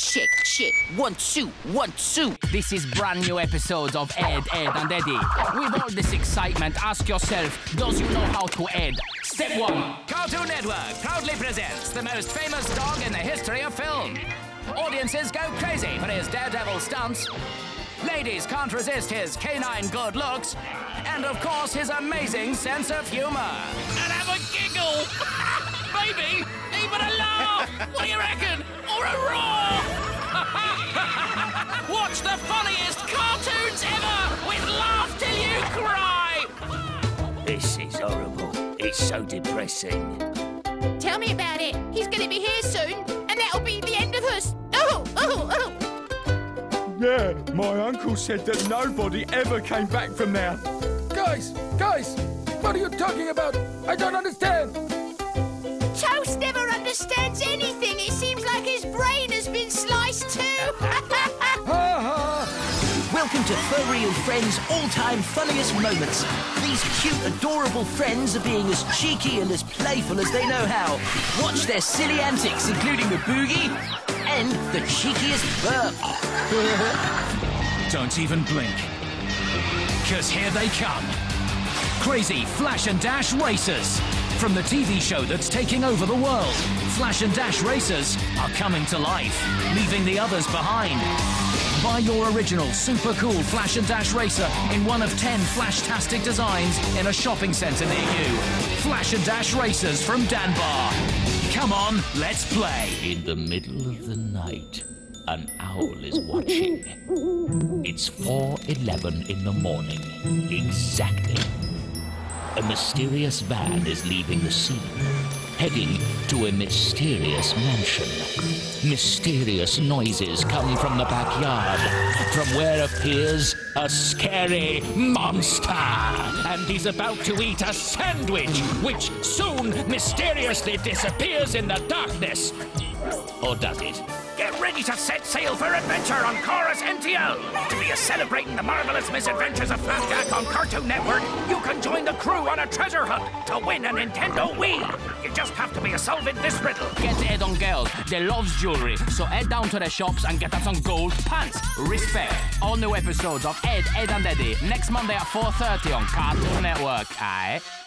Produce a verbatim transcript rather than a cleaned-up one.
check, check. One, two, one, two. This is brand new episodes of Ed, Ed and Eddie. With all this excitement, ask yourself, does you know how to Ed? Step one. Cartoon Network proudly presents the most famous dog in the history of film. Audiences go crazy for his daredevil stunts. Ladies can't resist his canine good looks. And of course, his amazing sense of humor. And have a giggle. Maybe even a laugh. What do you reckon? Or a roar. Watch the funniest cartoons ever with Laugh Till You Cry. This is horrible. It's so depressing. Tell me about it. He's going to be here soon, and that'll be the end of us. Oh, oh, oh. Yeah, my uncle said that nobody ever came back from there. Guys, guys, what are you talking about? I don't understand. Toast never understands anything. It seems like his brain has been sliced too. Welcome to Furry and Friends' all-time funniest moments. These cute, adorable friends are being as cheeky and as playful as they know how. Watch their silly antics, including the boogie and the cheekiest burp. Don't even blink, because here they come. Crazy Flash and Dash Racers. From the T V show that's taking over the world, Flash and Dash Racers are coming to life, leaving the others behind. Buy your original super cool Flash and Dash Racer in one of ten Flash-tastic designs in a shopping centre near you. Flash and Dash Racers from Danbar. Come on, let's play. In the middle of the night, an owl is watching. It's four eleven in the morning, exactly. A mysterious van is leaving the scene, heading to a mysterious mansion. Mysterious noises come from the backyard, from where appears a scary monster. And he's about to eat a sandwich, which soon mysteriously disappears in the darkness. Or does it? Get ready to set sail for adventure on Chorus N T L. To be celebrating the marvelous misadventures of Flapjack on Cartoon Network, you can join the crew on a treasure hunt to win a Nintendo Wii. You just have to be a solving this riddle. Get Ed on girls. They loves jewelry. So head down to the shops and get them some gold pants. Respect. All new episodes of Ed, Ed and Eddie next Monday at four thirty on Cartoon Network. Aye.